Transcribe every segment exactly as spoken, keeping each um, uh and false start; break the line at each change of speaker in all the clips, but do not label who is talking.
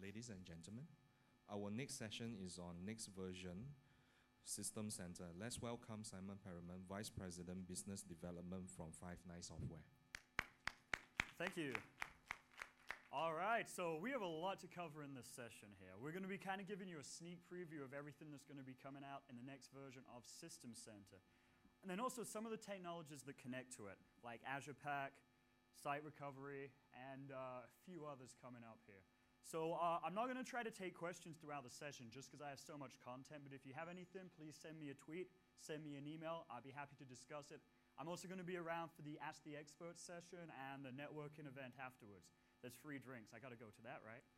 ladies and gentlemen. Our next session is on next version, System Center. Let's welcome Simon Perriman, Vice President, Business Development from Five9 Software.
Thank you. All right, so we have a lot to cover in this session here. We're going to be kind of giving you a sneak preview of everything that's going to be coming out in the next version of System Center. And then also some of the technologies that connect to it, like Azure Pack, Site Recovery, and uh, a few others coming up here. So uh, I'm not going to try to take questions throughout the session just because I have so much content, but if you have anything, please send me a tweet, send me an email. I'll be happy to discuss it. I'm also going to be around for the Ask the Experts session and the networking event afterwards. There's free drinks. I got to go to that, right?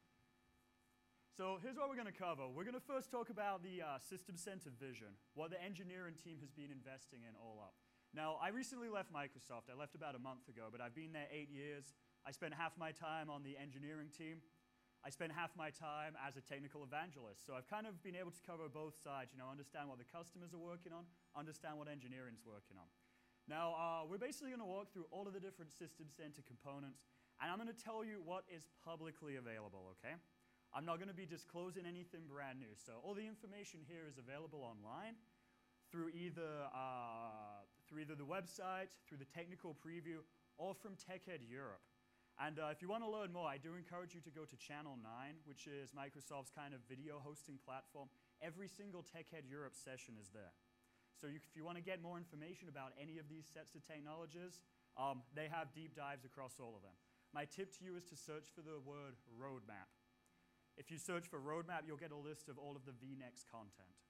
So here's what we're going to cover. We're going to first talk about the uh, System Center vision, what the engineering team has been investing in all up. Now, I recently left Microsoft. I left about a month ago, but I've been there eight years. I spent half my time on the engineering team. I spent half my time as a technical evangelist. So I've kind of been able to cover both sides, you know, understand what the customers are working on, understand what engineering's working on. Now, uh, we're basically going to walk through all of the different System Center components, and I'm going to tell you what is publicly available, okay? I'm not going to be disclosing anything brand new. So all the information here is available online through either, uh, through either the website, through the technical preview, or from TechEd Europe. And uh, if you want to learn more, I do encourage you to go to Channel nine, which is Microsoft's kind of video hosting platform. Every single TechEd Europe session is there. So you, if you want to get more information about any of these sets of technologies, um, they have deep dives across all of them. My tip to you is to search for the word roadmap. If you search for roadmap, you'll get a list of all of the V NEXT content.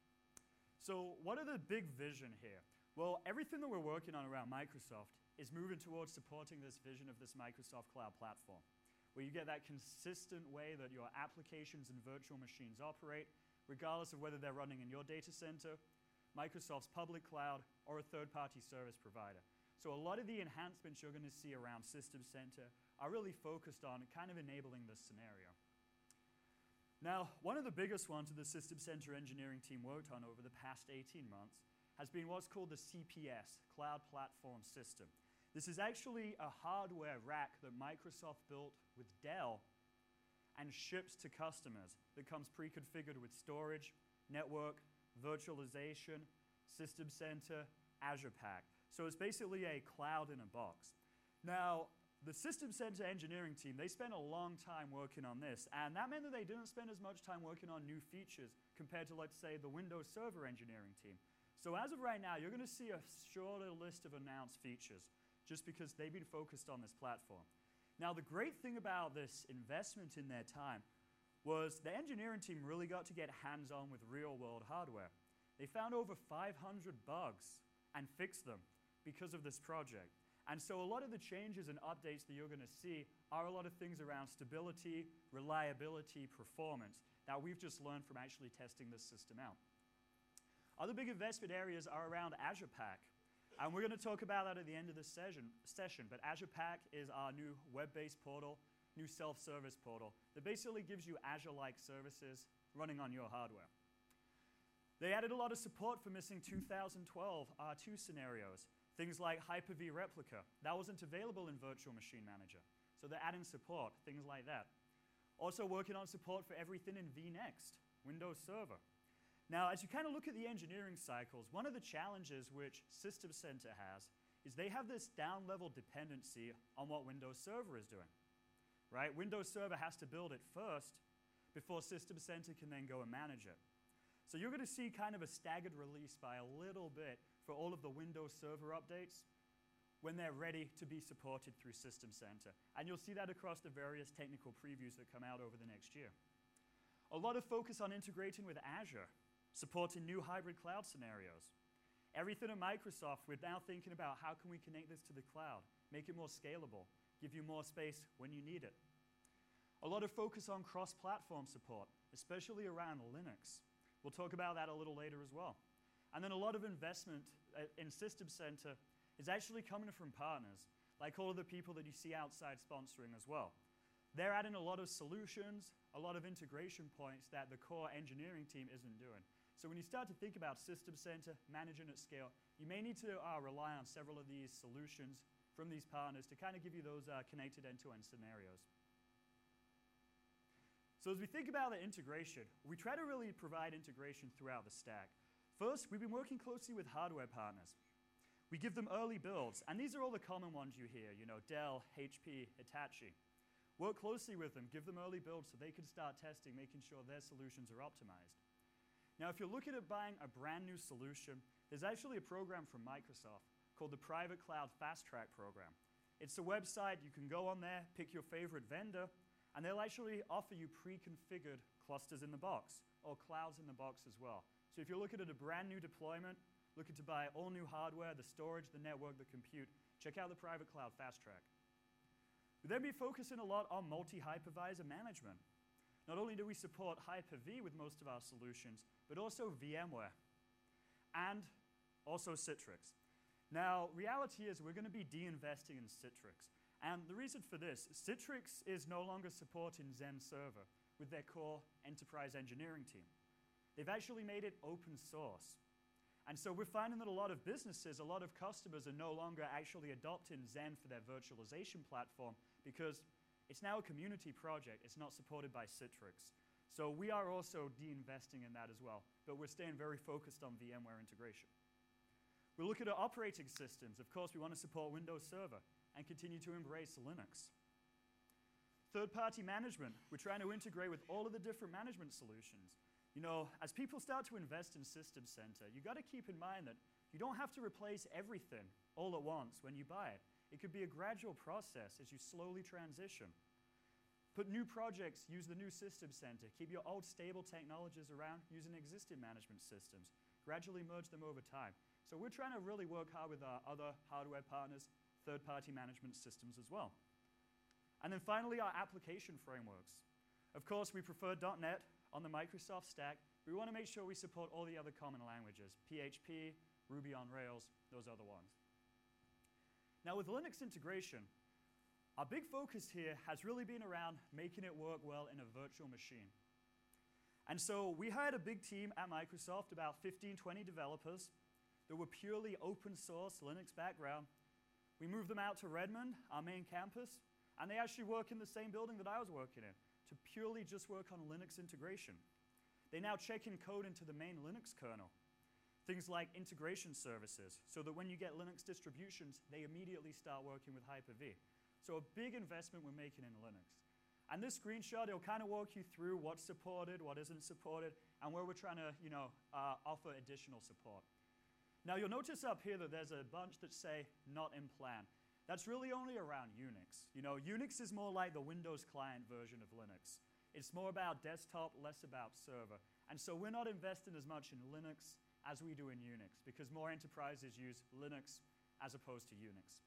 So what are the big vision here? Well, everything that we're working on around Microsoft is moving towards supporting this vision of this Microsoft Cloud Platform, where you get that consistent way that your applications and virtual machines operate, regardless of whether they're running in your data center, Microsoft's public cloud, or a third-party service provider. So a lot of the enhancements you're going to see around System Center are really focused on kind of enabling this scenario. Now, one of the biggest ones that the System Center engineering team worked on over the past eighteen months has been what's called the C P S, Cloud Platform System. This is actually a hardware rack that Microsoft built with Dell and ships to customers that comes pre-configured with storage, network, virtualization, System Center, Azure Pack. So it's basically a cloud in a box. Now, the System Center engineering team, they spent a long time working on this, and that meant that they didn't spend as much time working on new features compared to, let's say, the Windows Server engineering team. So as of right now, you're going to see a shorter list of announced features just because they've been focused on this platform. Now, the great thing about this investment in their time was the engineering team really got to get hands-on with real-world hardware. They found over five hundred bugs and fixed them because of this project. And so a lot of the changes and updates that you're going to see are a lot of things around stability, reliability, performance that we've just learned from actually testing this system out. Other big investment areas are around Azure Pack. And we're going to talk about that at the end of this session, session. But Azure Pack is our new web-based portal, new self-service portal that basically gives you Azure-like services running on your hardware. They added a lot of support for missing two thousand twelve R two scenarios. Things like Hyper-V Replica. That wasn't available in Virtual Machine Manager. So they're adding support, things like that. Also working on support for everything in V NEXT, Windows Server. Now, as you kind of look at the engineering cycles, one of the challenges which System Center has is they have this down-level dependency on what Windows Server is doing, right? Windows Server has to build it first before System Center can then go and manage it. So you're going to see kind of a staggered release by a little bit for all of the Windows Server updates when they're ready to be supported through System Center. And you'll see that across the various technical previews that come out over the next year. A lot of focus on integrating with Azure, supporting new hybrid cloud scenarios. Everything at Microsoft, we're now thinking about how can we connect this to the cloud, make it more scalable, give you more space when you need it. A lot of focus on cross-platform support, especially around Linux. We'll talk about that a little later as well. And then a lot of investment in System Center is actually coming from partners, like all of the people that you see outside sponsoring as well. They're adding a lot of solutions, a lot of integration points that the core engineering team isn't doing. So when you start to think about System Center, managing at scale, you may need to uh, rely on several of these solutions from these partners to kind of give you those uh, connected end-to-end scenarios. So as we think about the integration, we try to really provide integration throughout the stack. First, we've been working closely with hardware partners. We give them early builds, and these are all the common ones you hear, you know, Dell, H P, Hitachi. Work closely with them, give them early builds so they can start testing, making sure their solutions are optimized. Now, if you're looking at buying a brand new solution, there's actually a program from Microsoft called the Private Cloud Fast Track Program. It's a website, you can go on there, pick your favorite vendor, and they'll actually offer you pre-configured clusters in the box, or clouds in the box as well. So if you're looking at a brand new deployment, looking to buy all new hardware, the storage, the network, the compute, check out the Private Cloud Fast Track. We'll then be focusing a lot on multi-hypervisor management. Not only do we support Hyper-V with most of our solutions, but also VMware, and also Citrix. Now, reality is we're going to be de-investing in Citrix. And the reason for this, Citrix is no longer supporting Xen Server with their core enterprise engineering team. They've actually made it open source. And so we're finding that a lot of businesses, a lot of customers are no longer actually adopting Xen for their virtualization platform because it's now a community project. It's not supported by Citrix. So we are also de-investing in that as well, but we're staying very focused on VMware integration. We look at our operating systems. Of course, we want to support Windows Server and continue to embrace Linux. Third-party management. We're trying to integrate with all of the different management solutions. You know, as people start to invest in System Center, you got to keep in mind that you don't have to replace everything all at once when you buy it. It could be a gradual process as you slowly transition. Put new projects, use the new System Center. Keep your old stable technologies around using existing management systems. Gradually merge them over time. So we're trying to really work hard with our other hardware partners, third-party management systems as well. And then finally, our application frameworks. Of course, we prefer dot net on the Microsoft stack. We want to make sure we support all the other common languages, P H P, Ruby on Rails, those other ones. Now with Linux integration, our big focus here has really been around making it work well in a virtual machine. And so we hired a big team at Microsoft, about fifteen, twenty developers that were purely open source Linux background. We moved them out to Redmond, our main campus, and they actually work in the same building that I was working in, to purely just work on Linux integration. They now check in code into the main Linux kernel. Things like integration services, so that when you get Linux distributions, they immediately start working with Hyper-V. So a big investment we're making in Linux. And this screenshot, it'll kind of walk you through what's supported, what isn't supported, and where we're trying to, you know, uh, offer additional support. Now you'll notice up here that there's a bunch that say not in plan. That's really only around Unix. You know, Unix is more like the Windows client version of Linux. It's more about desktop, less about server. And so we're not investing as much in Linux as we do in Unix, because more enterprises use Linux as opposed to Unix.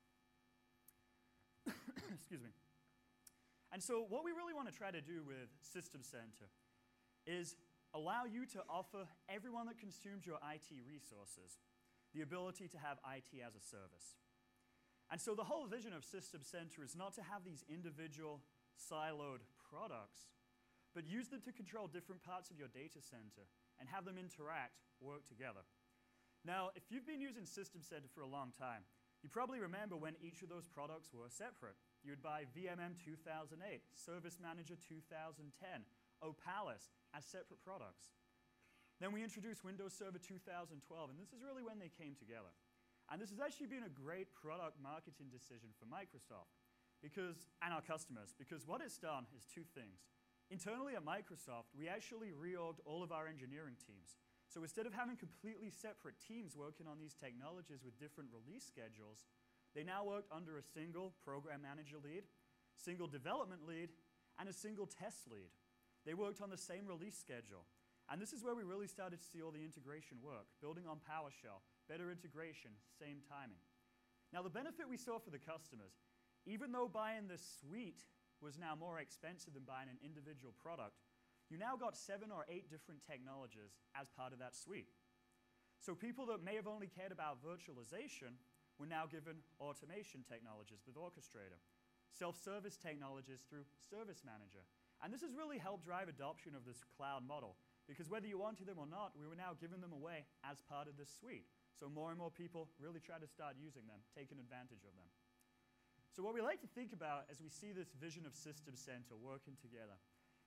Excuse me. And so what we really want to try to do with System Center is allow you to offer everyone that consumes your I T resources the ability to have I T as a service. And so the whole vision of System Center is not to have these individual siloed products, but use them to control different parts of your data center and have them interact, work together. Now, if you've been using System Center for a long time, you probably remember when each of those products were separate. You would buy V M M two thousand eight, Service Manager two thousand ten, Opalis as separate products. Then we introduced Windows Server two thousand twelve, and this is really when they came together. And this has actually been a great product marketing decision for Microsoft because, and our customers, because what it's done is two things. Internally at Microsoft, we actually reorged all of our engineering teams. So instead of having completely separate teams working on these technologies with different release schedules, they now work under a single program manager lead, single development lead, and a single test lead. They worked on the same release schedule. And this is where we really started to see all the integration work, building on PowerShell, better integration, same timing. Now the benefit we saw for the customers, even though buying the suite was now more expensive than buying an individual product, you now got seven or eight different technologies as part of that suite. So people that may have only cared about virtualization were now given automation technologies with Orchestrator, self-service technologies through Service Manager. And this has really helped drive adoption of this cloud model, because whether you wanted them or not, we were now giving them away as part of this suite. So more and more people really try to start using them, taking advantage of them. So what we like to think about as we see this vision of System Center working together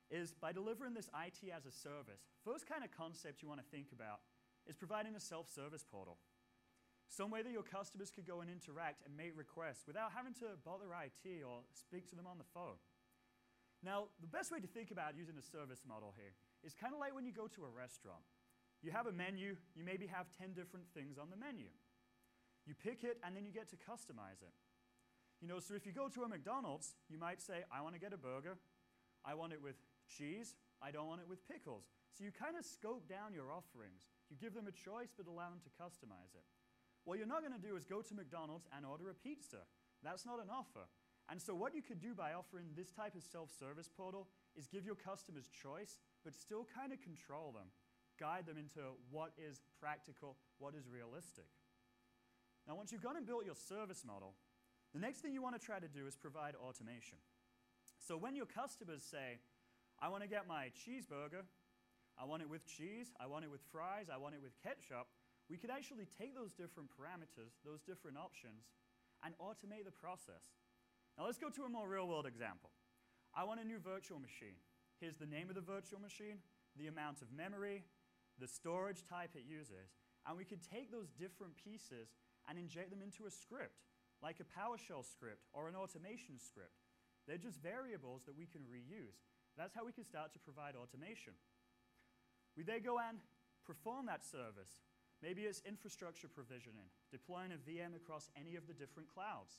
is by delivering this I T as a service, first kind of concept you want to think about is providing a self-service portal. Some way that your customers could go and interact and make requests without having to bother I T or speak to them on the phone. Now, the best way to think about using a service model here is kind of like when you go to a restaurant. You have a menu, you maybe have ten different things on the menu. You pick it and then you get to customize it. You know, so if you go to a McDonald's, you might say, I want to get a burger, I want it with cheese, I don't want it with pickles. So you kind of scope down your offerings. You give them a choice but allow them to customize it. What you're not going to do is go to McDonald's and order a pizza. That's not an offer. And so what you could do by offering this type of self-service portal is give your customers choice, but still kind of control them, guide them into what is practical, what is realistic. Now, once you've gone and built your service model, the next thing you want to try to do is provide automation. So when your customers say, I want to get my cheeseburger, I want it with cheese, I want it with fries, I want it with ketchup, we could actually take those different parameters, those different options, and automate the process. Now let's go to a more real-world example. I want a new virtual machine. Here's the name of the virtual machine, the amount of memory, the storage type it uses, and we could take those different pieces and inject them into a script, like a PowerShell script or an automation script. They're just variables that we can reuse. That's how we can start to provide automation. We then go and perform that service. Maybe it's infrastructure provisioning, deploying a V M across any of the different clouds.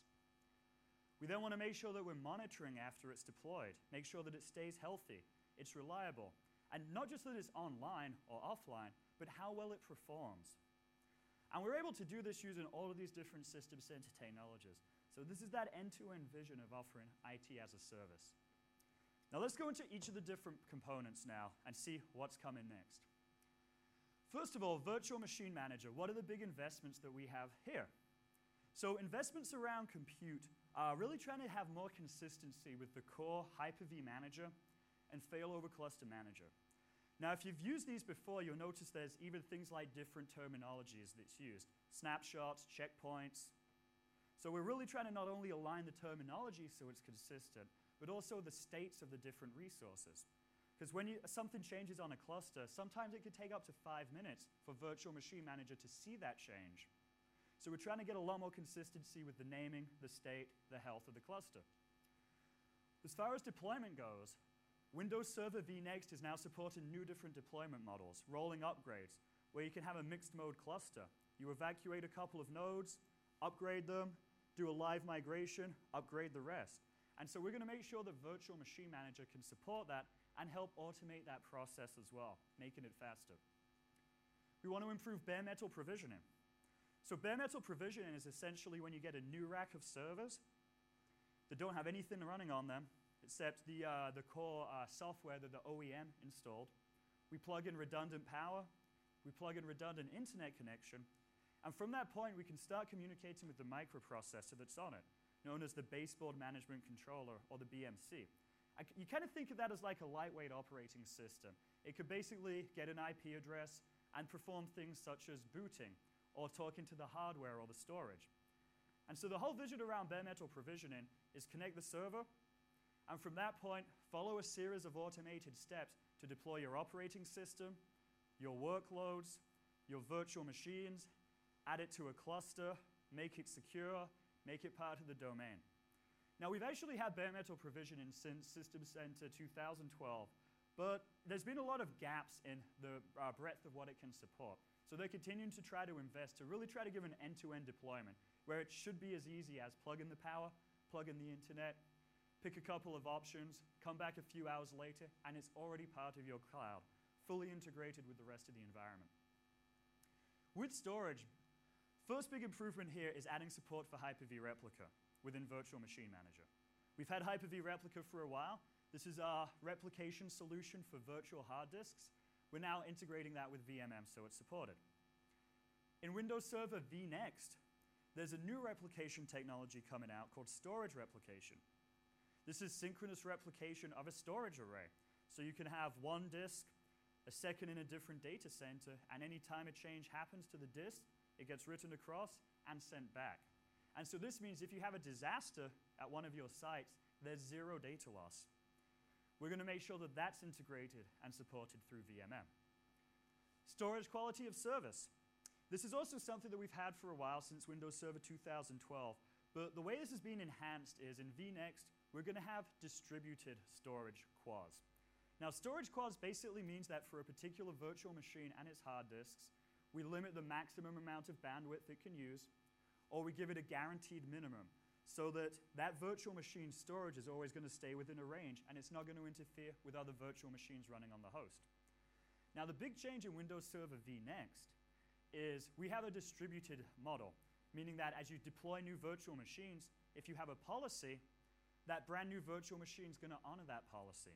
We then want to make sure that we're monitoring after it's deployed, make sure that it stays healthy, it's reliable, and not just that it's online or offline, but how well it performs. And we're able to do this using all of these different system center technologies. So this is that end-to-end vision of offering I T as a service. Now let's go into each of the different components now and see what's coming next. First of all, Virtual Machine Manager. What are the big investments that we have here? So investments around compute are really trying to have more consistency with the core Hyper-V Manager and Failover Cluster Manager. Now, if you've used these before, you'll notice there's even things like different terminologies that's used. Snapshots, checkpoints. So we're really trying to not only align the terminology so it's consistent, but also the states of the different resources. Because when you, something changes on a cluster, sometimes it could take up to five minutes for Virtual Machine Manager to see that change. So we're trying to get a lot more consistency with the naming, the state, the health of the cluster. As far as deployment goes, Windows Server vNext is now supporting new different deployment models, rolling upgrades, where you can have a mixed mode cluster. You evacuate a couple of nodes, upgrade them, do a live migration, upgrade the rest. And so we're going to make sure that Virtual Machine Manager can support that and help automate that process as well, making it faster. We want to improve bare metal provisioning. So bare metal provisioning is essentially when you get a new rack of servers that don't have anything running on them except the, uh, the core uh, software that the O E M installed. We plug in redundant power, we plug in redundant internet connection, and from that point we can start communicating with the microprocessor that's on it, known as the Baseboard Management Controller, or the B M C. I, you kind of think of that as like a lightweight operating system. It could basically get an I P address and perform things such as booting, or talking to the hardware or the storage. And so the whole vision around bare metal provisioning is connect the server, and from that point, follow a series of automated steps to deploy your operating system, your workloads, your virtual machines, add it to a cluster, make it secure, make it part of the domain. Now, we've actually had bare metal provisioning since System Center two thousand twelve, but there's been a lot of gaps in the uh, breadth of what it can support. So they're continuing to try to invest to really try to give an end-to-end deployment where it should be as easy as plug in the power, plug in the internet, pick a couple of options, come back a few hours later, and it's already part of your cloud, fully integrated with the rest of the environment. With storage, first big improvement here is adding support for Hyper-V Replica within Virtual Machine Manager. We've had Hyper-V Replica for a while. This is our replication solution for virtual hard disks. We're now integrating that with V M M so it's supported. In Windows Server vNext, there's a new replication technology coming out called storage replication. This is synchronous replication of a storage array. So you can have one disk, a second in a different data center, and any time a change happens to the disk, it gets written across and sent back. And so this means if you have a disaster at one of your sites, there's zero data loss. we're going to make sure that that's integrated and supported through V M M. Storage quality of service. This is also something that we've had for a while since Windows Server two thousand twelve, but the way this has been enhanced is in vNext, we're going to have distributed storage quads. Now, storage quads basically means that for a particular virtual machine and its hard disks, we limit the maximum amount of bandwidth it can use, or we give it a guaranteed minimum, so that that virtual machine storage is always going to stay within a range, and it's not going to interfere with other virtual machines running on the host. Now, the big change in Windows Server vNext is we have a distributed model, meaning that as you deploy new virtual machines, if you have a policy, that brand new virtual machine is going to honor that policy.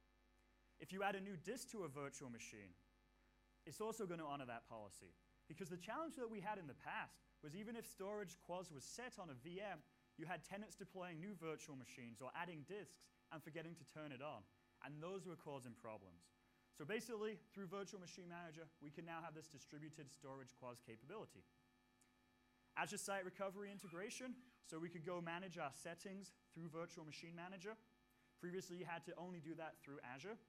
If you add a new disk to a virtual machine, it's also going to honor that policy. Because the challenge that we had in the past was even if storage quads was set on a V M, you had tenants deploying new virtual machines or adding disks and forgetting to turn it on. And those were causing problems. So basically, through Virtual Machine Manager, we can now have this distributed storage quads capability. Azure Site Recovery integration, so we could go manage our settings through Virtual Machine Manager. Previously, you had to only do that through Azure.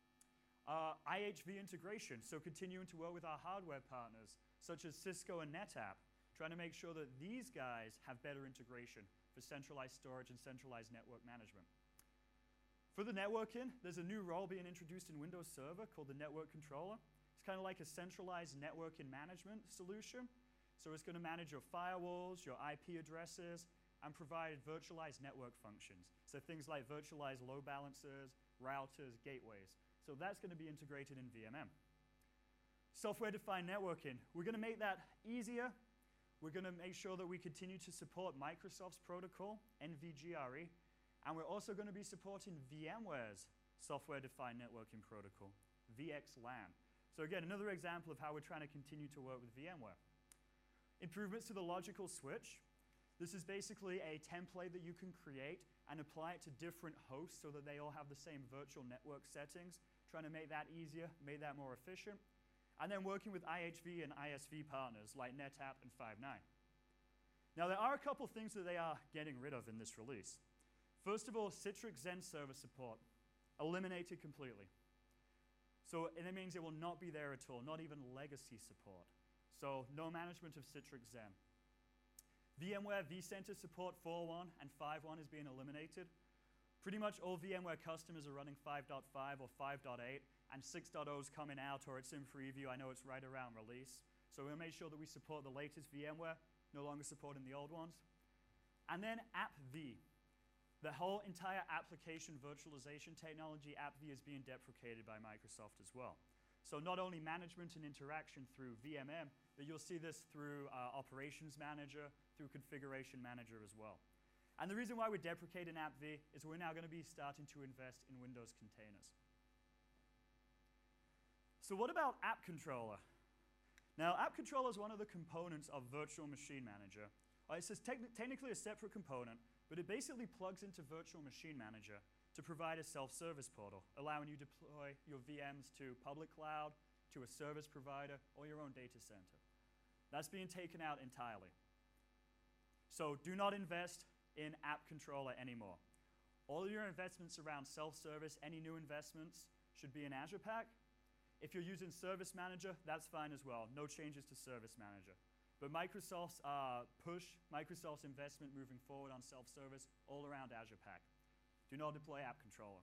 Uh, I H V integration, so continuing to work with our hardware partners, such as Cisco and NetApp, trying to make sure that these guys have better integration for centralized storage and centralized network management. For the networking, there's a new role being introduced in Windows Server called the Network Controller. It's kind of like a centralized networking management solution. So it's going to manage your firewalls, your I P addresses, and provide virtualized network functions. So things like virtualized load balancers, routers, gateways. So that's going to be integrated in V M M. Software-defined networking. We're going to make that easier. We're going to make sure that we continue to support Microsoft's protocol, N V G R E, and we're also going to be supporting VMware's software-defined networking protocol, V X LAN. So again, another example of how we're trying to continue to work with VMware. Improvements to the logical switch. This is basically a template that you can create and apply it to different hosts so that they all have the same virtual network settings, trying to make that easier, make that more efficient. And then working with I H V and I S V partners like NetApp and Five9. Now, there are a couple things that they are getting rid of in this release. First of all, Citrix Xen server support, eliminated completely. So and it means it will not be there at all, not even legacy support. So no management of Citrix Xen. VMware vCenter support four point one and five point one is being eliminated. Pretty much all VMware customers are running five point five or five point eight, and six point oh is coming out, or it's in preview. I know it's right around release. So we'll make sure that we support the latest VMware, no longer supporting the old ones. And then AppV. The whole entire application virtualization technology, AppV, is being deprecated by Microsoft as well. So not only management and interaction through V M M, but you'll see this through uh, Operations Manager, through Configuration Manager as well. And the reason why we're deprecating AppV is we're now going to be starting to invest in Windows containers. So what about App Controller? Now, App Controller is one of the components of Virtual Machine Manager. Uh, it's te technically a separate component, but it basically plugs into Virtual Machine Manager to provide a self-service portal, allowing you to deploy your V Ms to public cloud, to a service provider, or your own data center. That's being taken out entirely. So do not invest in App Controller anymore. All of your investments around self-service, any new investments, should be in Azure Pack. If you're using Service Manager, that's fine as well. No changes to Service Manager. But Microsoft's uh, push, Microsoft's investment moving forward on self-service, all around Azure Pack. Do not deploy App Controller.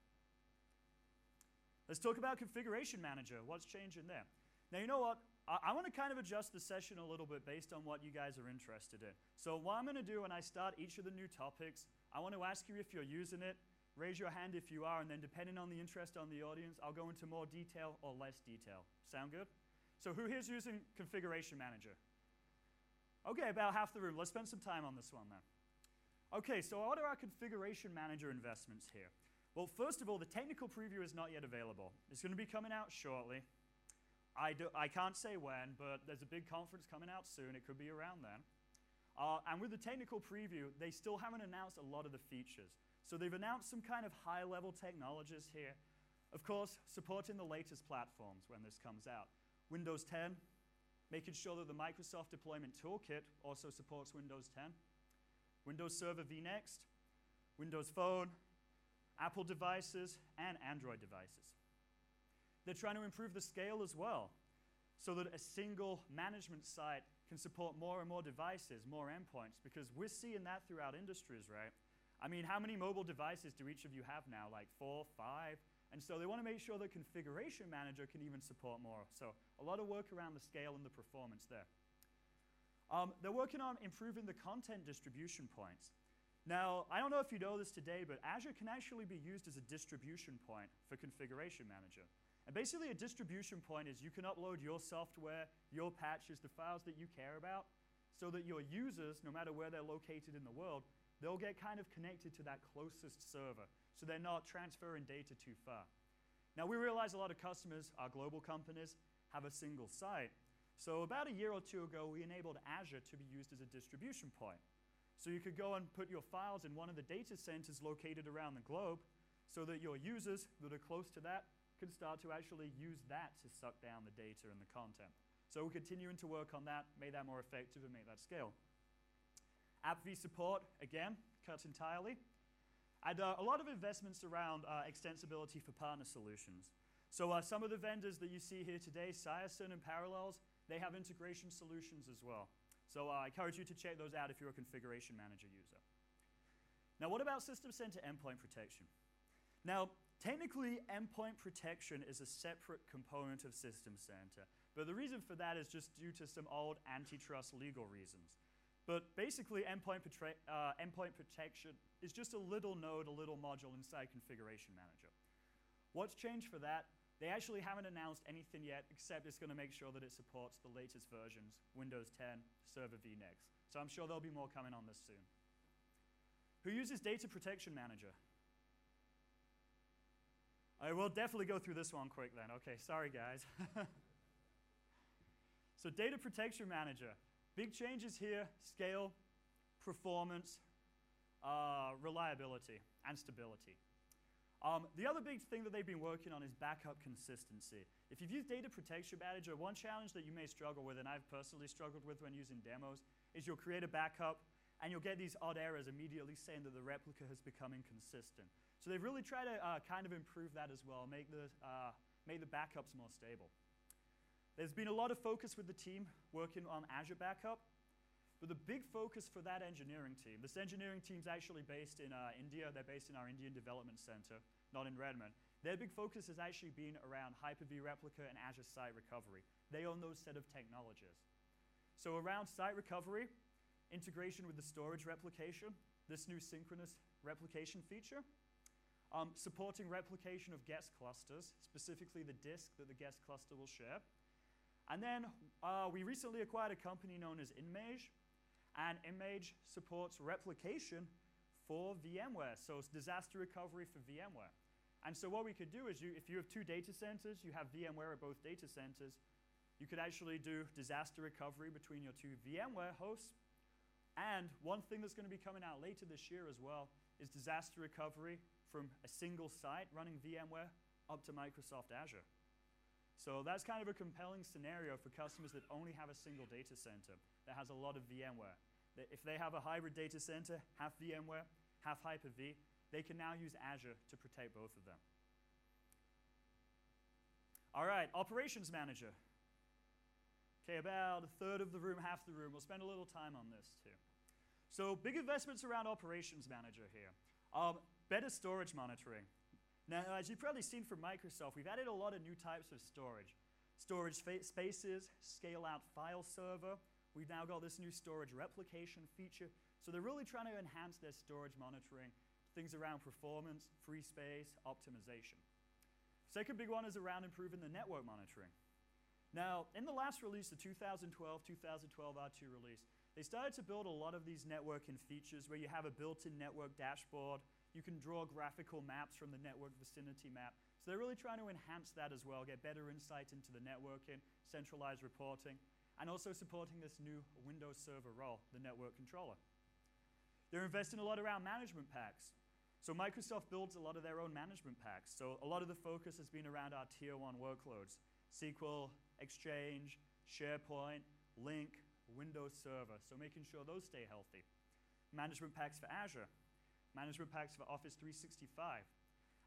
Let's talk about Configuration Manager. What's changing there? Now, you know what? I, I want to kind of adjust the session a little bit based on what you guys are interested in. So what I'm going to do when I start each of the new topics, I want to ask you if you're using it. Raise your hand if you are, and then depending on the interest on the audience, I'll go into more detail or less detail. Sound good? So who here's using Configuration Manager? Okay, about half the room. Let's spend some time on this one then. Okay, so what are our Configuration Manager investments here? Well, first of all, the technical preview is not yet available. It's going to be coming out shortly. I, do, I can't say when, but there's a big conference coming out soon. It could be around then. Uh, and with the technical preview, they still haven't announced a lot of the features. So they've announced some kind of high-level technologies here. Of course, supporting the latest platforms when this comes out. Windows ten, making sure that the Microsoft Deployment Toolkit also supports Windows ten. Windows Server vNext, Windows Phone, Apple devices, and Android devices. They're trying to improve the scale as well, so that a single management site can support more and more devices, more endpoints, because we're seeing that throughout industries, right? I mean, how many mobile devices do each of you have now? Like four, five? And so they want to make sure that Configuration Manager can even support more. So a lot of work around the scale and the performance there. Um, they're working on improving the content distribution points. Now, I don't know if you know this today, but Azure can actually be used as a distribution point for Configuration Manager. And basically a distribution point is you can upload your software, your patches, the files that you care about, so that your users, no matter where they're located in the world, they'll get kind of connected to that closest server, so they're not transferring data too far. Now, we realize a lot of customers, our global companies, have a single site. So about a year or two ago, we enabled Azure to be used as a distribution point. So you could go and put your files in one of the data centers located around the globe, so that your users that are close to that can start to actually use that to suck down the data and the content. So we're continuing to work on that, make that more effective, and make that scale. AppV support, again, cut entirely. And uh, a lot of investments around uh, extensibility for partner solutions. So uh, some of the vendors that you see here today, Cyerson and Parallels, they have integration solutions as well. So uh, I encourage you to check those out if you're a Configuration Manager user. Now, what about System Center Endpoint Protection? Now, technically, endpoint protection is a separate component of System Center, but the reason for that is just due to some old antitrust legal reasons. But basically, endpoint, uh, endpoint protection is just a little node, a little module inside Configuration Manager. What's changed for that? They actually haven't announced anything yet, except it's going to make sure that it supports the latest versions, Windows ten, Server V NeXT. So I'm sure there'll be more coming on this soon. Who uses Data Protection Manager? I will definitely go through this one quick then. Okay, sorry guys. So Data Protection Manager. Big changes here: scale, performance, uh, reliability, and stability. Um, the other big thing that they've been working on is backup consistency. If you've used Data Protection Manager, one challenge that you may struggle with, and I've personally struggled with when using demos, is you'll create a backup, and you'll get these odd errors immediately saying that the replica has become inconsistent. So they've really tried to uh, kind of improve that as well, make the, uh, make the backups more stable. There's been a lot of focus with the team working on Azure Backup, but the big focus for that engineering team, this engineering team's actually based in uh, India. They're based in our Indian Development Center, not in Redmond. Their big focus has actually been around Hyper-V Replica and Azure Site Recovery. They own those set of technologies. So around site recovery, integration with the storage replication, this new synchronous replication feature, um, supporting replication of guest clusters, specifically the disk that the guest cluster will share. And then uh, we recently acquired a company known as InMage, and InMage supports replication for VMware, so it's disaster recovery for VMware. And so what we could do is, you, if you have two data centers, you have VMware at both data centers, you could actually do disaster recovery between your two VMware hosts. And one thing that's going to be coming out later this year as well is disaster recovery from a single site running VMware up to Microsoft Azure. So that's kind of a compelling scenario for customers that only have a single data center that has a lot of VMware. That if they have a hybrid data center, half VMware, half Hyper-V, they can now use Azure to protect both of them. All right, Operations Manager. Okay, about a third of the room, half the room. We'll spend a little time on this too. So big investments around Operations Manager here. Um, better storage monitoring. Now, as you've probably seen from Microsoft, we've added a lot of new types of storage. Storage spaces, scale-out file server. We've now got this new storage replication feature. So they're really trying to enhance their storage monitoring, things around performance, free space, optimization. Second big one is around improving the network monitoring. Now, in the last release, the two thousand twelve R two release, they started to build a lot of these networking features where you have a built-in network dashboard. You can draw graphical maps from the network vicinity map. So they're really trying to enhance that as well, get better insight into the networking, centralized reporting, and also supporting this new Windows Server role, the network controller. They're investing a lot around management packs. So Microsoft builds a lot of their own management packs. So a lot of the focus has been around our tier one workloads: S Q L, Exchange, SharePoint, Lync, Windows Server. So making sure those stay healthy. Management packs for Azure. Management packs for Office three sixty-five.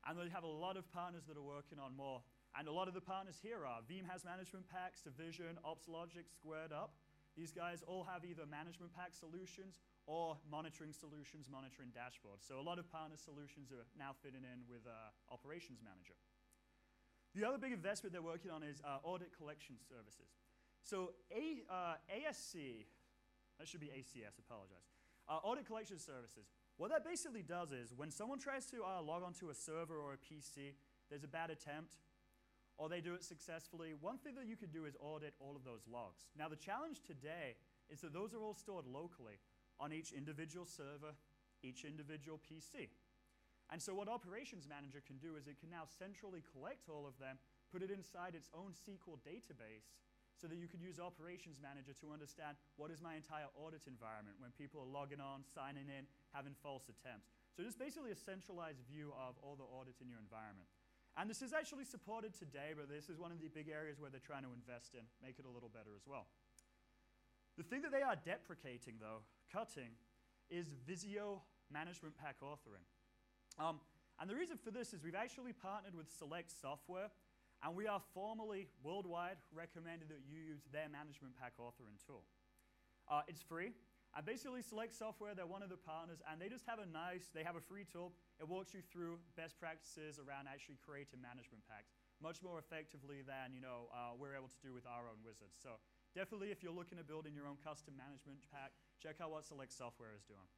And they have a lot of partners that are working on more. And a lot of the partners here are Veeam has management packs, Division, OpsLogic, Squared Up. These guys all have either management pack solutions or monitoring solutions, monitoring dashboards. So a lot of partner solutions are now fitting in with uh, Operations Manager. The other big investment they're working on is uh, audit collection services. So A, uh, A S C, that should be A C S, apologize. Uh, audit collection services. What that basically does is when someone tries to uh, log onto a server or a P C, there's a bad attempt, or they do it successfully, one thing that you could do is audit all of those logs. Now the challenge today is that those are all stored locally on each individual server, each individual P C. And so what Operations Manager can do is it can now centrally collect all of them, put it inside its own S Q L database, so that you can use Operations Manager to understand what is my entire audit environment when people are logging on, signing in, having false attempts. So just basically a centralized view of all the audits in your environment. And this is actually supported today, but this is one of the big areas where they're trying to invest in, make it a little better as well. The thing that they are deprecating, though, cutting, is Visio Management Pack authoring. Um, and the reason for this is we've actually partnered with Select Software, and we are formally, worldwide, recommended that you use their Management Pack authoring tool. Uh, it's free, and basically Select Software, they're one of the partners, and they just have a nice, they have a free tool. It walks you through best practices around actually creating management packs, much more effectively than you know, uh, we're able to do with our own wizards. So definitely if you're looking at building your own custom management pack, check out what Select Software is doing.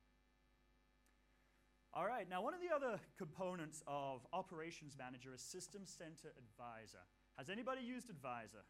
All right, now one of the other components of Operations Manager is System Center Advisor. Has anybody used Advisor?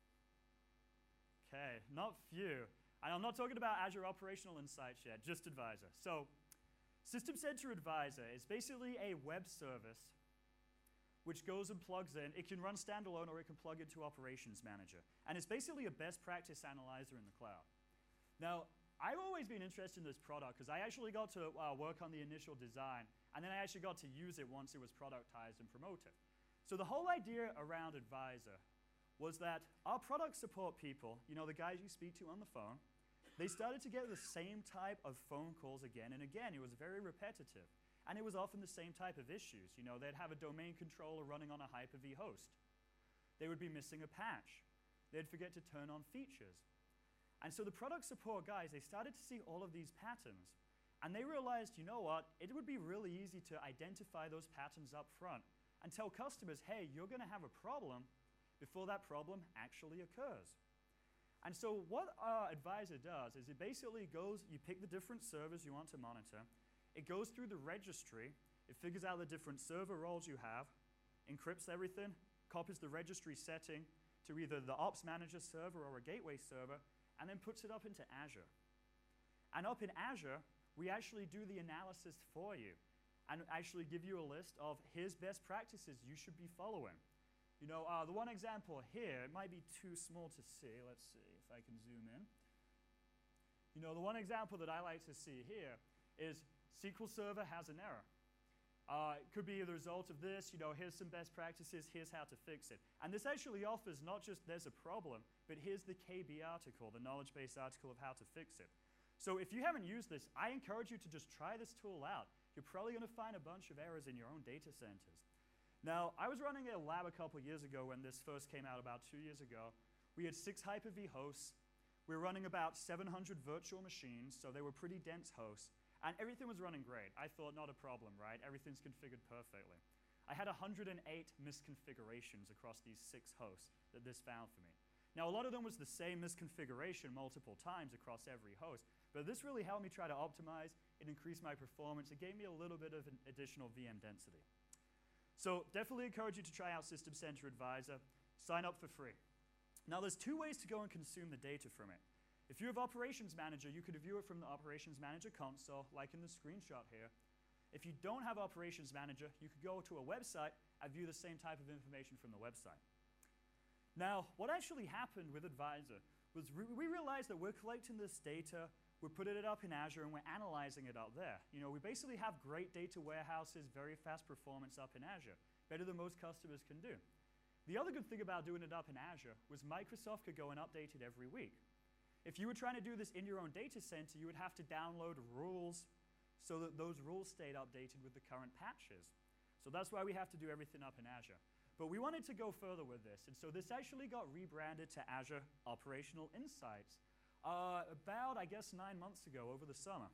Okay, not few. And I'm not talking about Azure Operational Insights yet, just Advisor. So System Center Advisor is basically a web service which goes and plugs in. It can run standalone or it can plug into Operations Manager. And it's basically a best practice analyzer in the cloud. Now, I've always been interested in this product because I actually got to uh, work on the initial design, and then I actually got to use it once it was productized and promoted. So the whole idea around Advisor was that our product support people, you know, the guys you speak to on the phone, they started to get the same type of phone calls again and again. It was very repetitive, and it was often the same type of issues. You know, they'd have a domain controller running on a Hyper-V host. They would be missing a patch. They'd forget to turn on features. And so the product support guys, they started to see all of these patterns. And they realized, you know what, it would be really easy to identify those patterns up front and tell customers, hey, you're going to have a problem before that problem actually occurs. And so what our Advisor does is it basically goes, you pick the different servers you want to monitor, it goes through the registry, it figures out the different server roles you have, encrypts everything, copies the registry setting to either the Ops Manager server or a gateway server, and then puts it up into Azure. And up in Azure, we actually do the analysis for you and actually give you a list of here's best practices you should be following. You know, uh, the one example here, it might be too small to see. Let's see if I can zoom in. You know, the one example that I like to see here is S Q L Server has an error. Uh, it could be the result of this, you know, here's some best practices, here's how to fix it. And this actually offers not just there's a problem, but here's the K B article, the knowledge base article of how to fix it. So if you haven't used this, I encourage you to just try this tool out. You're probably going to find a bunch of errors in your own data centers. Now, I was running a lab a couple years ago when this first came out about two years ago. We had six Hyper-V hosts. We were running about seven hundred virtual machines, so they were pretty dense hosts. And everything was running great. I thought, not a problem, right? Everything's configured perfectly. I had one hundred eight misconfigurations across these six hosts that this found for me. Now, a lot of them was the same misconfiguration multiple times across every host, but this really helped me try to optimize. It increased my performance. It gave me a little bit of an additional V M density. So definitely encourage you to try out System Center Advisor. Sign up for free. Now, there's two ways to go and consume the data from it. If you have Operations Manager, you could view it from the Operations Manager console, like in the screenshot here. If you don't have Operations Manager, you could go to a website and view the same type of information from the website. Now, what actually happened with Advisor was re we realized that we're collecting this data, we're putting it up in Azure, and we're analyzing it out there. You know, we basically have great data warehouses, very fast performance up in Azure, better than most customers can do. The other good thing about doing it up in Azure was Microsoft could go and update it every week. If you were trying to do this in your own data center, you would have to download rules so that those rules stayed updated with the current patches. So that's why we have to do everything up in Azure. But we wanted to go further with this, and so this actually got rebranded to Azure Operational Insights uh, about, I guess, nine months ago over the summer.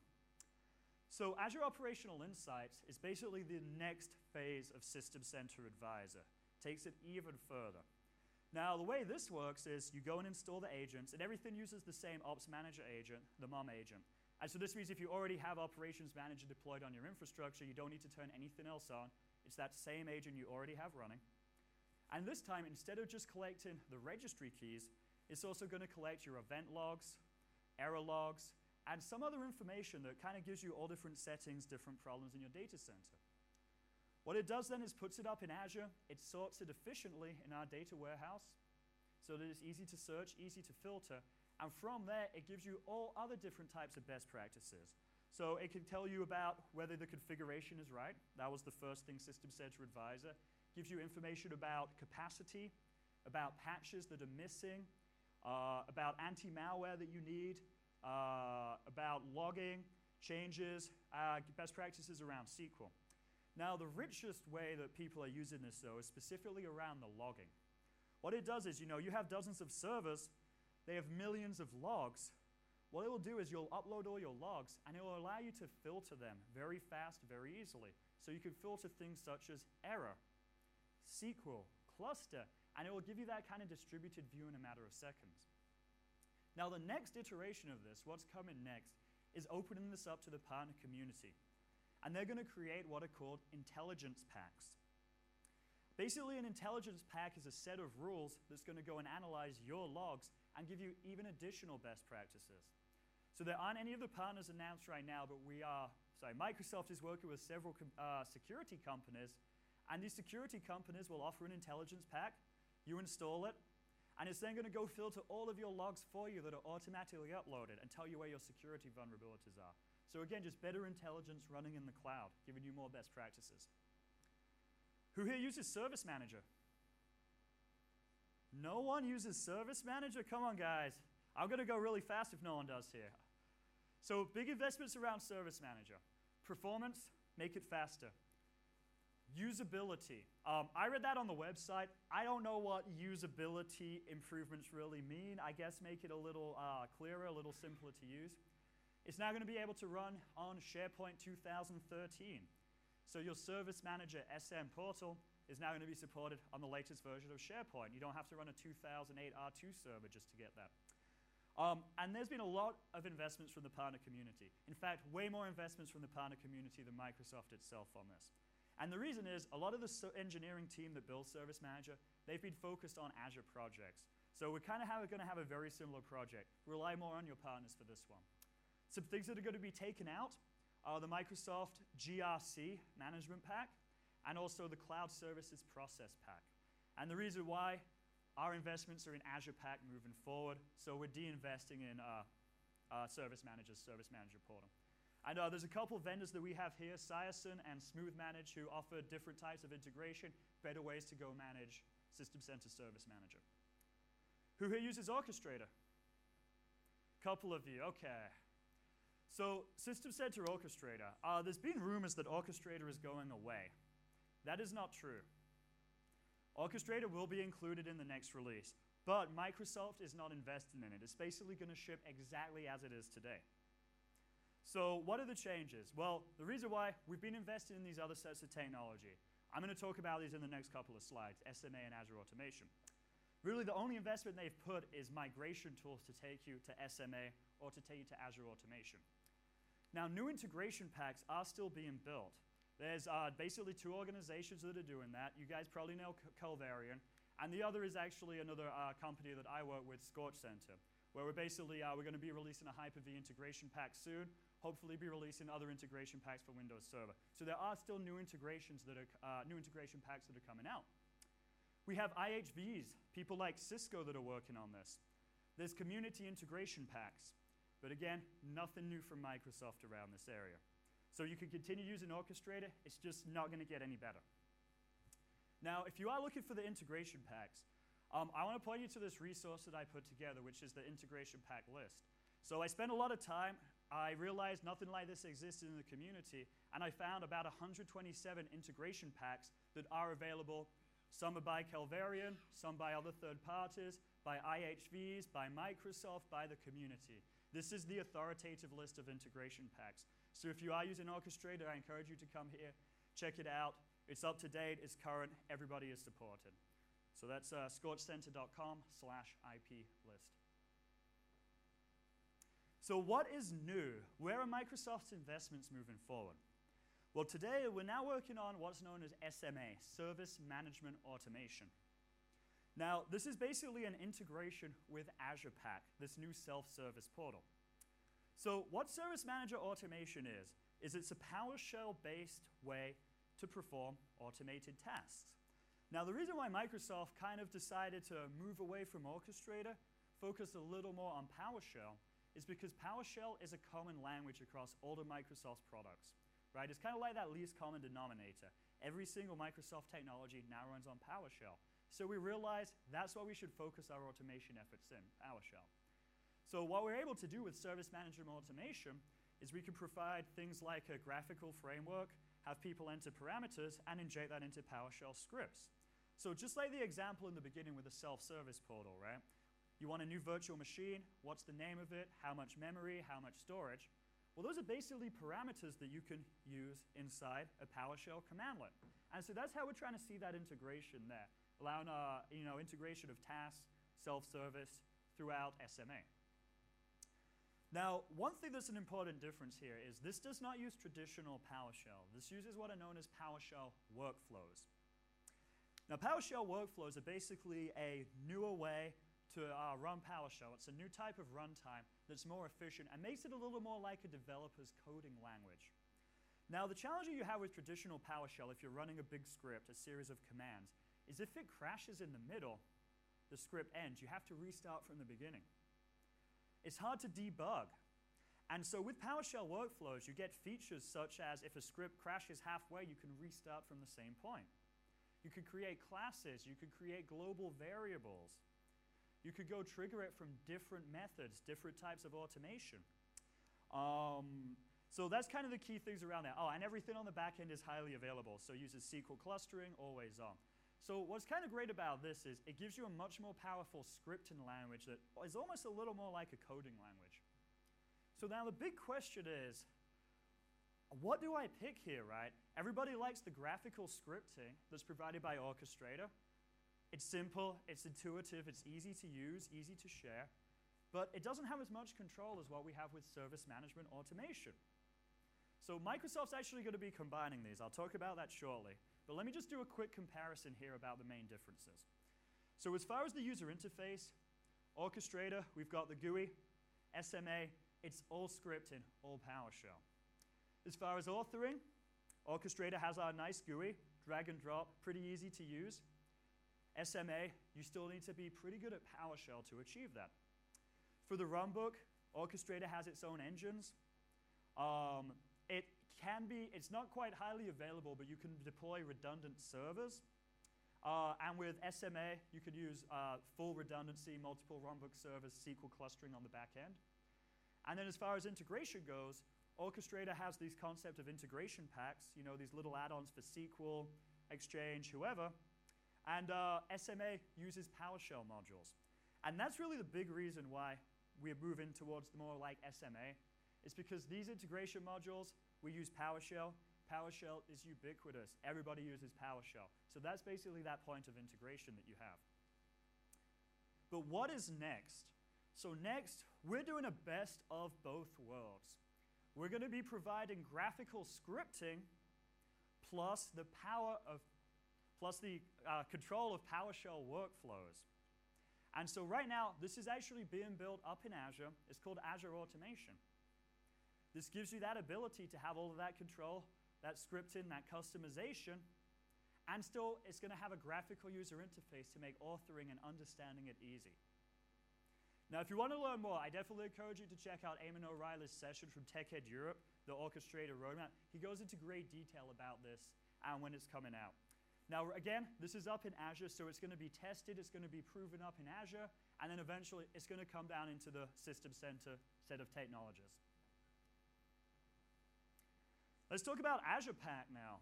So Azure Operational Insights is basically the next phase of System Center Advisor. Takes it even further. Now, the way this works is you go and install the agents, and everything uses the same Ops Manager agent, the M O M agent. And so this means if you already have Operations Manager deployed on your infrastructure, you don't need to turn anything else on. It's that same agent you already have running. And this time, instead of just collecting the registry keys, it's also going to collect your event logs, error logs, and some other information that kind of gives you all different settings, different problems in your data center. What it does then is puts it up in Azure. It sorts it efficiently in our data warehouse so that it's easy to search, easy to filter. And from there, it gives you all other different types of best practices. So it can tell you about whether the configuration is right. That was the first thing System Center Advisor. Gives you information about capacity, about patches that are missing, uh, about anti-malware that you need, uh, about logging, changes, uh, best practices around S Q L. Now, the richest way that people are using this, though, is specifically around the logging. What it does is, you know, you have dozens of servers. They have millions of logs. What it will do is you'll upload all your logs, and it will allow you to filter them very fast, very easily. So you can filter things such as error, S Q L, cluster, and it will give you that kind of distributed view in a matter of seconds. Now, the next iteration of this, what's coming next, is opening this up to the partner community. And they're going to create what are called intelligence packs. Basically, an intelligence pack is a set of rules that's going to go and analyze your logs and give you even additional best practices. So there aren't any of the partners announced right now, but we are, sorry, Microsoft is working with several uh, security companies, and these security companies will offer an intelligence pack. You install it, and it's then going to go filter all of your logs for you that are automatically uploaded and tell you where your security vulnerabilities are. So again, just better intelligence running in the cloud, giving you more best practices. Who here uses Service Manager? No one uses Service Manager? Come on, guys. I'm going to go really fast if no one does here. So big investments around Service Manager. Performance, make it faster. Usability. Um, I read that on the website. I don't know what usability improvements really mean. I guess make it a little uh, clearer, a little simpler to use. It's now going to be able to run on SharePoint two thousand thirteen. So your Service Manager S M portal is now going to be supported on the latest version of SharePoint. You don't have to run a two thousand eight R two server just to get that. Um, and there's been a lot of investments from the partner community. In fact, way more investments from the partner community than Microsoft itself on this. And the reason is, a lot of the so engineering team that builds Service Manager, they've been focused on Azure projects. So we're kind of going to have a very similar project. Rely more on your partners for this one. Some things that are going to be taken out are the Microsoft G R C Management Pack and also the Cloud Services Process Pack. And the reason why, our investments are in Azure Pack moving forward, so we're de-investing in uh, uh, Service Manager's Service Manager portal. And uh, there's a couple vendors that we have here, Cyasyn and SmoothManage, who offer different types of integration, better ways to go manage System Center Service Manager. Who here uses Orchestrator? Couple of you, okay. So System Center Orchestrator, uh, there's been rumors that Orchestrator is going away. That is not true. Orchestrator will be included in the next release, but Microsoft is not investing in it. It's basically going to ship exactly as it is today. So what are the changes? Well, the reason why, we've been investing in these other sets of technology. I'm going to talk about these in the next couple of slides, S M A and Azure Automation. Really, the only investment they've put is migration tools to take you to S M A or to take you to Azure Automation. Now, new integration packs are still being built. There's uh, basically two organizations that are doing that. You guys probably know Covariant, and the other is actually another uh, company that I work with, Scorch Center, where we're basically uh, we're going to be releasing a Hyper-V integration pack soon. Hopefully, be releasing other integration packs for Windows Server. So there are still new integrations that are uh, new integration packs that are coming out. We have I H Vs, people like Cisco that are working on this. There's community integration packs. But again, nothing new from Microsoft around this area. So you can continue using Orchestrator, it's just not going to get any better. Now, if you are looking for the integration packs, um, I want to point you to this resource that I put together, which is the integration pack list. So I spent a lot of time I realized nothing like this existed in the community, and I found about one hundred twenty-seven integration packs that are available. Some are by Calvarian, some by other third parties, by I H Vs, by Microsoft, by the community. This is the authoritative list of integration packs. So if you are using Orchestrator, I encourage you to come here, check it out. It's up to date, it's current, everybody is supported. So that's uh, scorchcenter.com slash IP list. So what is new? Where are Microsoft's investments moving forward? Well, today we're now working on what's known as S M A, Service Management Automation. Now, this is basically an integration with Azure Pack, this new self-service portal. So what Service Manager Automation is, is it's a PowerShell-based way to perform automated tasks. Now, the reason why Microsoft kind of decided to move away from Orchestrator, focus a little more on PowerShell, is because PowerShell is a common language across all of Microsoft's products, right? It's kind of like that least common denominator. Every single Microsoft technology now runs on PowerShell. So we realized that's why we should focus our automation efforts in, PowerShell. So what we're able to do with Service Management Automation is we can provide things like a graphical framework, have people enter parameters, and inject that into PowerShell scripts. So just like the example in the beginning with the self-service portal, right? You want a new virtual machine, what's the name of it, how much memory, how much storage? Well, those are basically parameters that you can use inside a PowerShell commandlet. And so that's how we're trying to see that integration there, allowing uh, you know, integration of tasks, self-service throughout S M A. Now, one thing that's an important difference here is this does not use traditional PowerShell. This uses what are known as PowerShell workflows. Now, PowerShell workflows are basically a newer way to uh, run PowerShell. It's a new type of runtime that's more efficient and makes it a little more like a developer's coding language. Now, the challenge you have with traditional PowerShell, if you're running a big script, a series of commands, is if it crashes in the middle, the script ends. You have to restart from the beginning. It's hard to debug. And so with PowerShell workflows, you get features such as if a script crashes halfway, you can restart from the same point. You could create classes. You could create global variables. You could go trigger it from different methods, different types of automation. Um, so that's kind of the key things around that. Oh, and everything on the back end is highly available. So it uses S Q L clustering, always on. So what's kind of great about this is it gives you a much more powerful scripting language that is almost a little more like a coding language. So now the big question is, what do I pick here, right? Everybody likes the graphical scripting that's provided by Orchestrator. It's simple, it's intuitive, it's easy to use, easy to share, but it doesn't have as much control as what we have with Service Management Automation. So Microsoft's actually going to be combining these. I'll talk about that shortly. But let me just do a quick comparison here about the main differences. So as far as the user interface, Orchestrator, we've got the G U I, S M A, it's all scripting, all PowerShell. As far as authoring, Orchestrator has our nice G U I, drag and drop, pretty easy to use. S M A, you still need to be pretty good at PowerShell to achieve that. For the runbook, Orchestrator has its own engines. Um, it can be, it's not quite highly available, but you can deploy redundant servers. Uh, and with S M A, you could use uh, full redundancy, multiple runbook servers, S Q L clustering on the back end. And then as far as integration goes, Orchestrator has these concept of integration packs, you know, these little add-ons for S Q L, Exchange, whoever. And uh, S M A uses PowerShell modules. And that's really the big reason why we're moving towards more like S M A. It's because these integration modules, we use PowerShell. PowerShell is ubiquitous. Everybody uses PowerShell. So that's basically that point of integration that you have. But what is next? So next, we're doing a best of both worlds. We're going to be providing graphical scripting plus the power of, plus the uh, control of PowerShell workflows. And so right now, this is actually being built up in Azure. It's called Azure Automation. This gives you that ability to have all of that control, that scripting, that customization, and still it's going to have a graphical user interface to make authoring and understanding it easy. Now, if you want to learn more, I definitely encourage you to check out Eamon O'Reilly's session from TechEd Europe, the Orchestrator Roadmap. He goes into great detail about this and when it's coming out. Now, again, this is up in Azure, so it's going to be tested, it's going to be proven up in Azure, and then eventually it's going to come down into the System Center set of technologies. Let's talk about Azure Pack now.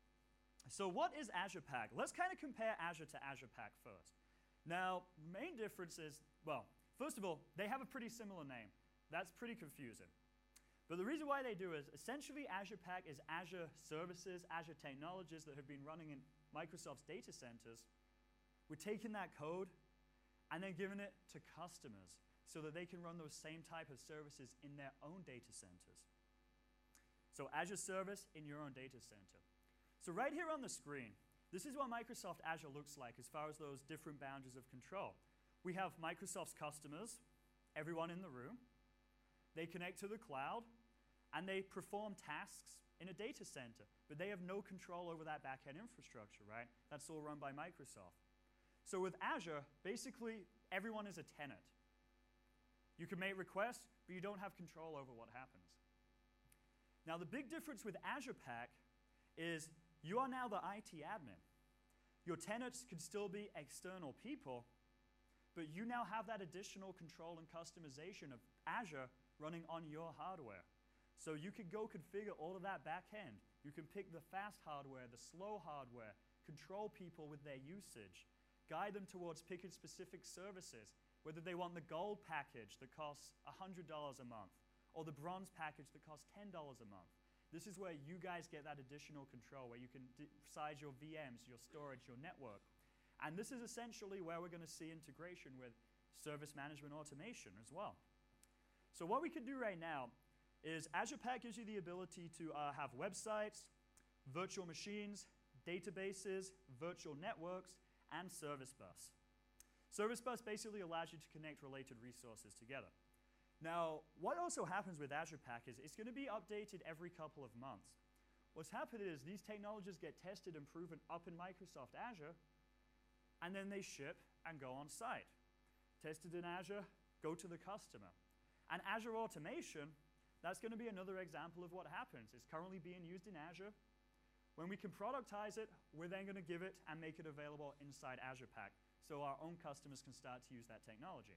So what is Azure Pack? Let's kind of compare Azure to Azure Pack first. Now, main difference is, well, first of all, they have a pretty similar name. That's pretty confusing. But the reason why they do is, essentially, Azure Pack is Azure services, Azure technologies that have been running in Microsoft's data centers. We're taking that code and then giving it to customers so that they can run those same type of services in their own data centers. So Azure service in your own data center. So right here on the screen, this is what Microsoft Azure looks like as far as those different boundaries of control. We have Microsoft's customers, everyone in the room. They connect to the cloud, and they perform tasks in a data center, but they have no control over that back-end infrastructure, right? That's all run by Microsoft. So with Azure, basically, everyone is a tenant. You can make requests, but you don't have control over what happens. Now, the big difference with Azure Pack is you are now the I T admin. Your tenants can still be external people, but you now have that additional control and customization of Azure running on your hardware. So you can go configure all of that back end. You can pick the fast hardware, the slow hardware, control people with their usage, guide them towards picking specific services, whether they want the gold package that costs one hundred dollars a month or the bronze package that costs ten dollars a month. This is where you guys get that additional control, where you can size your V Ms, your storage, your network. And this is essentially where we're going to see integration with service management automation as well. So what we can do right now is Azure Pack gives you the ability to uh, have websites, virtual machines, databases, virtual networks, and Service Bus. Service Bus basically allows you to connect related resources together. Now, what also happens with Azure Pack is it's going to be updated every couple of months. What's happened is these technologies get tested and proven up in Microsoft Azure, and then they ship and go on site. Tested in Azure, go to the customer. And Azure Automation, that's going to be another example of what happens. It's currently being used in Azure. When we can productize it, we're then going to give it and make it available inside Azure Pack so our own customers can start to use that technology.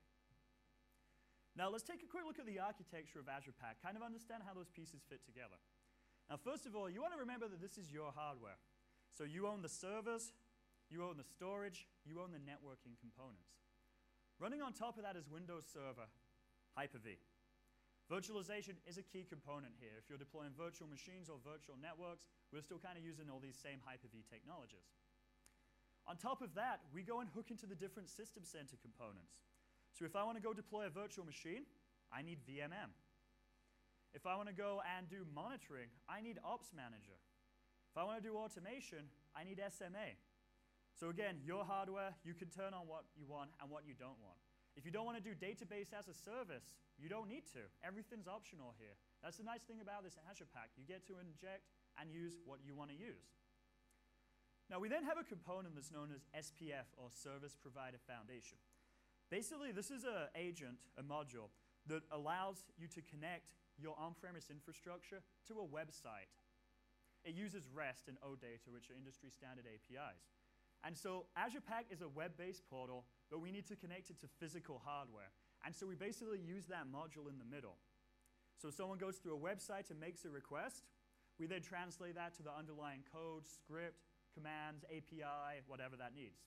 Now let's take a quick look at the architecture of Azure Pack, kind of understand how those pieces fit together. Now first of all, you want to remember that this is your hardware. So you own the servers, you own the storage, you own the networking components. Running on top of that is Windows Server, Hyper-V. Virtualization is a key component here. If you're deploying virtual machines or virtual networks, we're still kind of using all these same Hyper-V technologies. On top of that, we go and hook into the different system center components. So if I want to go deploy a virtual machine, I need V M M. If I want to go and do monitoring, I need Ops Manager. If I want to do automation, I need S M A. So again, your hardware, you can turn on what you want and what you don't want. If you don't want to do database as a service, you don't need to. Everything's optional here. That's the nice thing about this Azure Pack. You get to inject and use what you want to use. Now we then have a component that's known as S P F, or Service Provider Foundation. Basically, this is an agent, a module, that allows you to connect your on-premise infrastructure to a website. It uses REST and OData, which are industry standard A P Is. And so Azure Pack is a web-based portal, but we need to connect it to physical hardware. And so we basically use that module in the middle. So someone goes through a website and makes a request. We then translate that to the underlying code, script, commands, A P I, whatever that needs.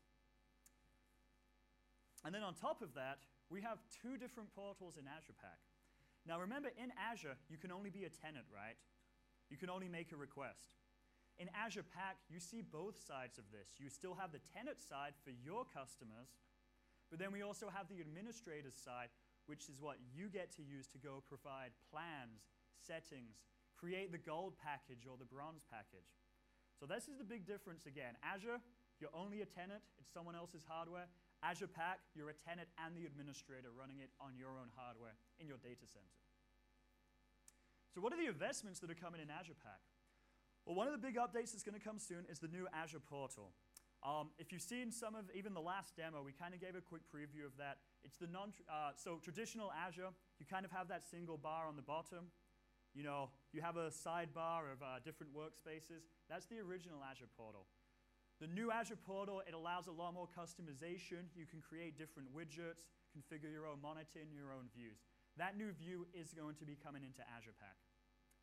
And then on top of that, we have two different portals in Azure Pack. Now remember, in Azure, you can only be a tenant, right? You can only make a request. In Azure Pack, you see both sides of this. You still have the tenant side for your customers, but then we also have the administrator's side, which is what you get to use to go provide plans, settings, create the gold package or the bronze package. So this is the big difference again. Azure, you're only a tenant, it's someone else's hardware. Azure Pack, you're a tenant and the administrator running it on your own hardware in your data center. So what are the investments that are coming in Azure Pack? Well, one of the big updates that's going to come soon is the new Azure portal. Um, if you've seen some of even the last demo, we kind of gave a quick preview of that. It's the non, uh, so traditional Azure, you kind of have that single bar on the bottom. You know, you have a sidebar of uh, different workspaces. That's the original Azure portal. The new Azure portal, it allows a lot more customization. You can create different widgets, configure your own monitoring, your own views. That new view is going to be coming into Azure Pack.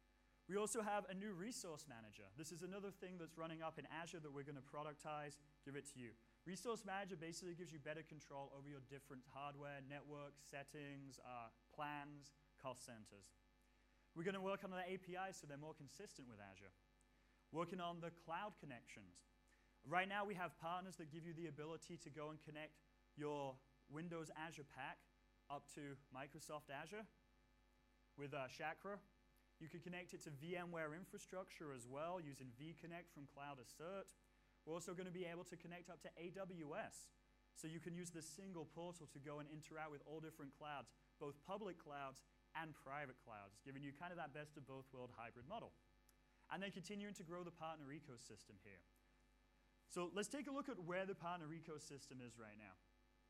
We also have a new resource manager. This is another thing that's running up in Azure that we're going to productize, give it to you. Resource manager basically gives you better control over your different hardware, network, settings, uh, plans, cost centers. We're going to work on the A P Is so they're more consistent with Azure. Working on the cloud connections. Right now we have partners that give you the ability to go and connect your Windows Azure Pack up to Microsoft Azure with uh, Chakra. You can connect it to VMware infrastructure as well using vConnect from Cloud Assert. We're also going to be able to connect up to A W S. So you can use this single portal to go and interact with all different clouds, both public clouds and private clouds, giving you kind of that best of both world hybrid model. And then continuing to grow the partner ecosystem here. So let's take a look at where the partner ecosystem is right now.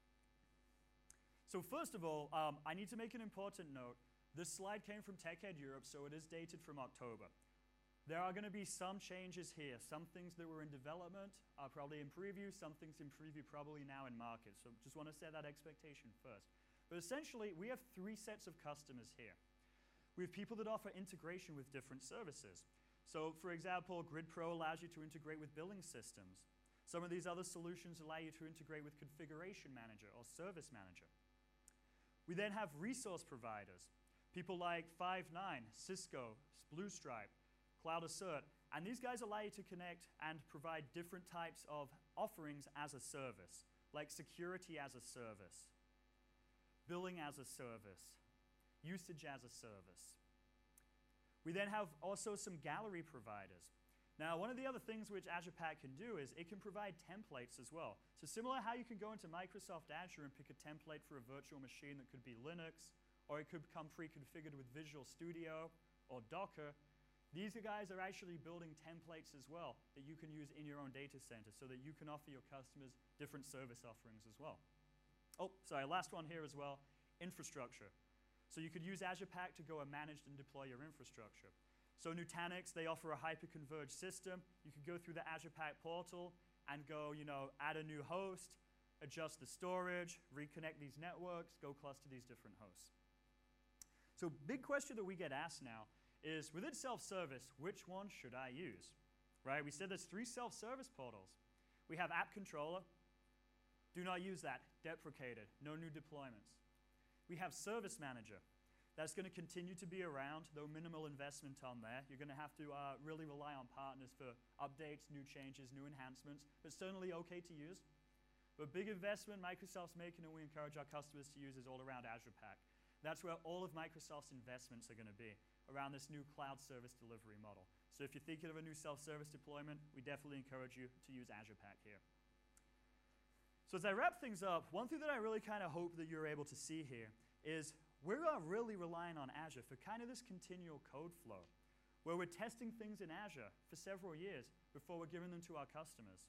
So first of all, um, I need to make an important note. This slide came from TechEd Europe, so it is dated from October. There are going to be some changes here. Some things that were in development are probably in preview, some things in preview probably now in market. So just want to set that expectation first. But essentially, we have three sets of customers here. We have people that offer integration with different services. So for example, GridPro allows you to integrate with billing systems. Some of these other solutions allow you to integrate with Configuration Manager or Service Manager. We then have resource providers. People like Five nine, Cisco, Bluestripe, Cloud Assert, and these guys allow you to connect and provide different types of offerings as a service, like security as a service, billing as a service, usage as a service. We then have also some gallery providers. Now, one of the other things which Azure Pack can do is it can provide templates as well. So similar how you can go into Microsoft Azure and pick a template for a virtual machine that could be Linux, or it could come pre-configured with Visual Studio or Docker. These guys are actually building templates as well that you can use in your own data center so that you can offer your customers different service offerings as well. Oh, sorry, last one here as well, infrastructure. So you could use Azure Pack to go and manage and deploy your infrastructure. So Nutanix, they offer a hyper-converged system. You can go through the Azure Pack portal and go, you know, add a new host, adjust the storage, reconnect these networks, go cluster these different hosts. So big question that we get asked now is, within self-service, which one should I use? Right? We said there's three self-service portals. We have App Controller. Do not use that. Deprecated. No new deployments. We have Service Manager. That's going to continue to be around, though minimal investment on there. You're going to have to uh, really rely on partners for updates, new changes, new enhancements, but certainly okay to use. But big investment Microsoft's making, and we encourage our customers to use, is all around Azure Pack. That's where all of Microsoft's investments are going to be, around this new cloud service delivery model. So if you're thinking of a new self-service deployment, we definitely encourage you to use Azure Pack here. So as I wrap things up, one thing that I really kind of hope that you're able to see here is we're uh, really relying on Azure for kind of this continual code flow, where we're testing things in Azure for several years before we're giving them to our customers.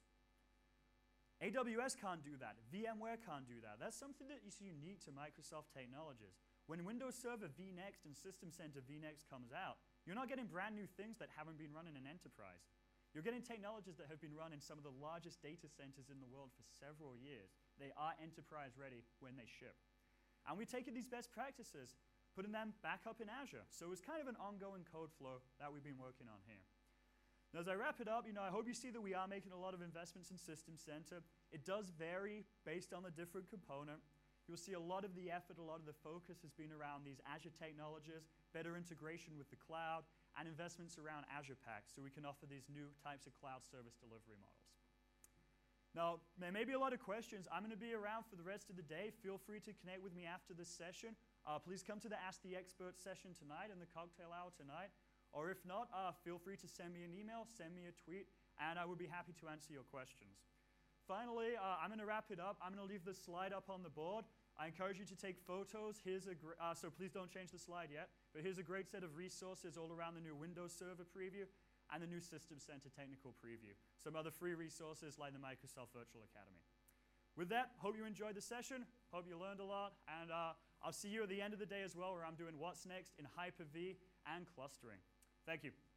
A W S can't do that. VMware can't do that. That's something that is unique to Microsoft technologies. When Windows Server vNext and System Center vNext comes out, you're not getting brand new things that haven't been run in an enterprise. You're getting technologies that have been run in some of the largest data centers in the world for several years. They are enterprise ready when they ship. And we're taking these best practices, putting them back up in Azure. So it's kind of an ongoing code flow that we've been working on here. Now, as I wrap it up, you know, I hope you see that we are making a lot of investments in System Center. It does vary based on the different component. You'll see a lot of the effort, a lot of the focus has been around these Azure technologies, better integration with the cloud, and investments around Azure Pack so we can offer these new types of cloud service delivery models. Now, there may be a lot of questions. I'm going to be around for the rest of the day. Feel free to connect with me after this session. Uh, please come to the Ask the Expert session tonight and the cocktail hour tonight. Or if not, uh, feel free to send me an email, send me a tweet, and I would be happy to answer your questions. Finally, uh, I'm going to wrap it up. I'm going to leave this slide up on the board. I encourage you to take photos. Here's a uh, so please don't change the slide yet, but here's a great set of resources all around the new Windows Server preview and the new System Center technical preview. Some other free resources like the Microsoft Virtual Academy. With that, hope you enjoyed the session. Hope you learned a lot. And uh, I'll see you at the end of the day as well, where I'm doing what's next in Hyper-V and clustering. Thank you.